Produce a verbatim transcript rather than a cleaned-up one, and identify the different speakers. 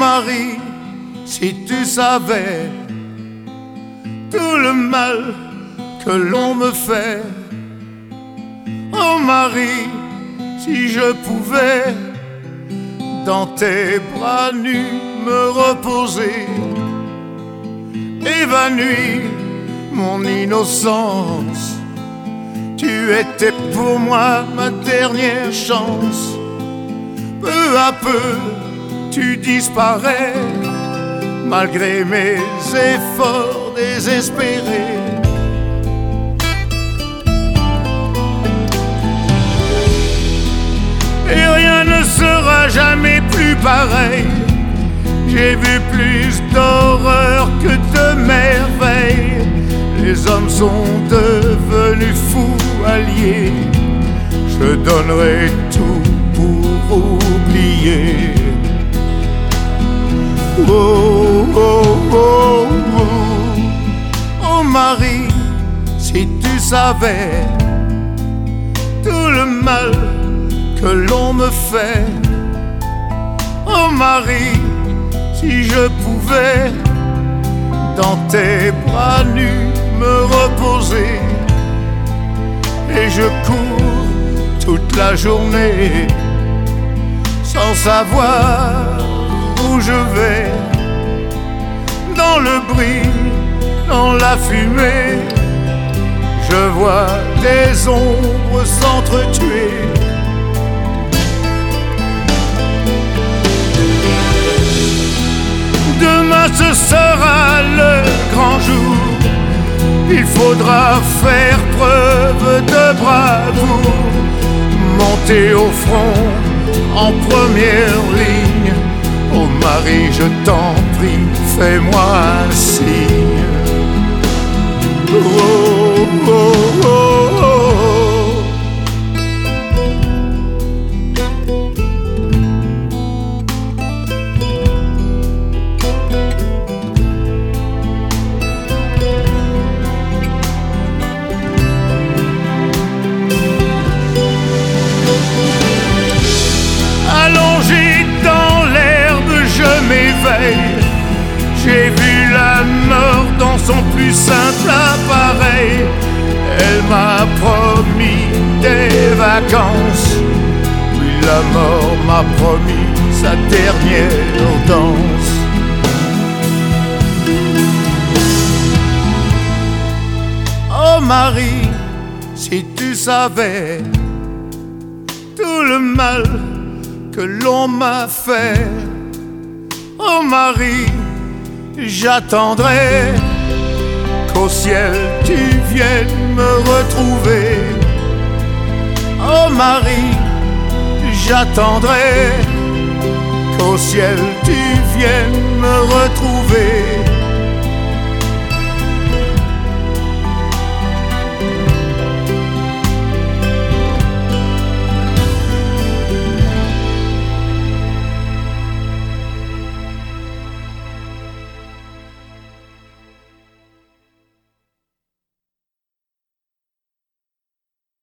Speaker 1: Marie, si tu savais tout le mal que l'on me fait. Oh Marie, si je pouvais dans tes bras nus me reposer, évanouir mon innocence. Tu étais pour moi ma dernière chance. Peu à peu, tu disparais, malgré mes efforts désespérés. Et rien ne sera jamais plus pareil. J'ai vu plus d'horreur que de merveilles. Les hommes sont devenus fous alliés. Je donnerai tout pour oublier. Oh, oh, oh, oh. Oh Marie, si tu savais tout le mal que l'on me fait. Oh Marie, si je pouvais dans tes bras nus me reposer. Et je cours toute la journée sans savoir où je vais. Dans le bruit, dans la fumée, je vois des ombres s'entretuer. Demain ce sera le grand jour. Il faudra faire preuve de bravoure, monter au front en première ligne. Oh Marie, je t'en prie, fais-moi un signe. Oh, oh, oh, oh, oh. Allongé dans l'herbe, je m'éveille. J'ai vu la mort dans son plus simple appareil. Elle m'a promis des vacances, puis la mort m'a promis sa dernière danse. Oh Marie, si tu savais tout le mal que l'on m'a fait. Oh Marie, j'attendrai qu'au ciel tu viennes me retrouver. Oh Marie, j'attendrai qu'au ciel tu viennes me retrouver.